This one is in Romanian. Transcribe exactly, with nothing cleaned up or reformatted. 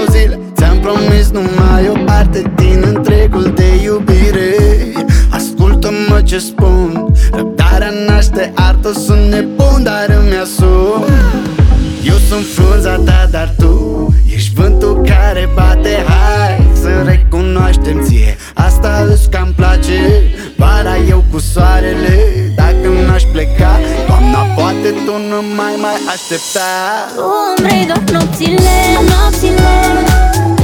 zile. Ți-am promis numai o parte din întregul de iubire. Ascultă-mă ce spun, răbdarea naște artă. Sunt nebun, dar îmi asum. Eu sunt frunza ta, dar tu ești vântul care bate. Hai să recunoaștem ție, asta îți cam place. Vara eu cu soarele, dacă n-aș pleca, toamna poate tu nu mai mai aștepta. Tu îmi vrei doar nopțile, nopțile.